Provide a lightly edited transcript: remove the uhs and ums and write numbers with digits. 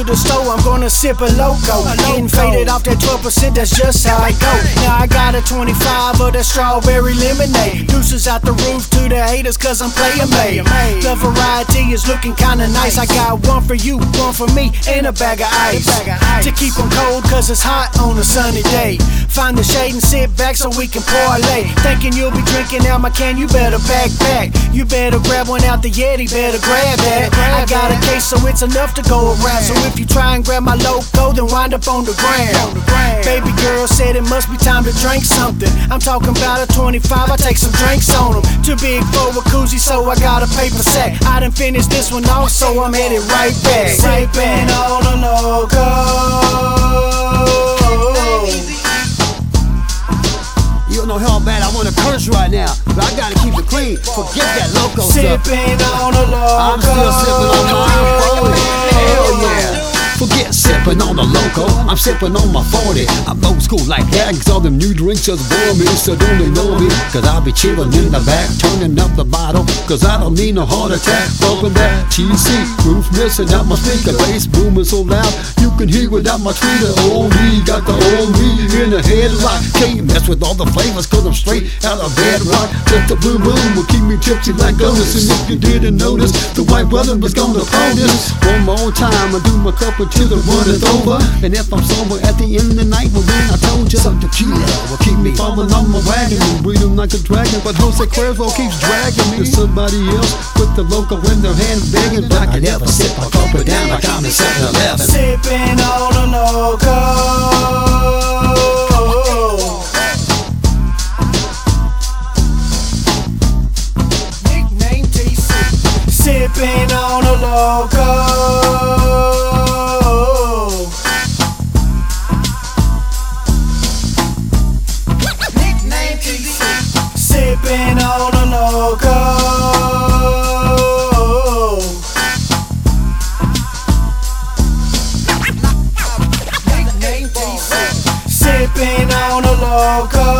the store, I'm gonna sip a Loco. Getting faded off that 12%, that's just how I go. Now I got a 25 of that strawberry lemonade. Deuces out the roof to the haters, cause I'm playing made. The variety is looking kinda nice. I got one for you, one for me, and a bag of ice. To keep them cold, cause it's hot on a sunny day. Find the shade and sit back so we can parlay. Thinking you'll be drinking out my can, you better backpack. You better grab one out the Yeti, better grab that. I got a case so it's enough to go around. So if you try and grab my Loco, then wind up on the ground. Baby girl said it must be time to drink something. I'm talking about a 25, I take some drinks on them. Too big for a koozie, so I got a paper sack. I done finished this one off, so I'm headed right back. Sippin' on a Loco. You don't know how bad I wanna curse right now, but I gotta keep it clean. Forget that Loco stuff. Sippin' on a Loco. I'm still sipping on my 40. Hell yeah. Forget sipping on a Loco, I'm sipping on my 40. I'm old school like that, cause all them new drinks just bore me. So don't ignore me, cause I'll be chillin' in the back, turning up the bottle, cause I don't need no heart attack. Bumping that TC, roof missing out my speaker, bass booming so loud you can hear without my tweeter. Old me, got the old me in the headlock. Can't mess with all the flavors, cause I'm straight out of bedrock. Just the blue moon will keep me tipsy like Otis. And if you didn't notice, the white brother was gonna pull this. One more time, I do my cup till the run is over. And if I'm sober at the end of the night, well then I told you some tequila will keep me falling on my wagon and breathing like a dragon. But Jose Cuervo keeps dragging me to somebody else with the Loco in their hand, begging. I can never sip my cup down like I'm in 7-Eleven. Sipping on a Loco. Nickname TC. Sipping on a Loco. Sippin' on a Loco. Sippin' on a Loco.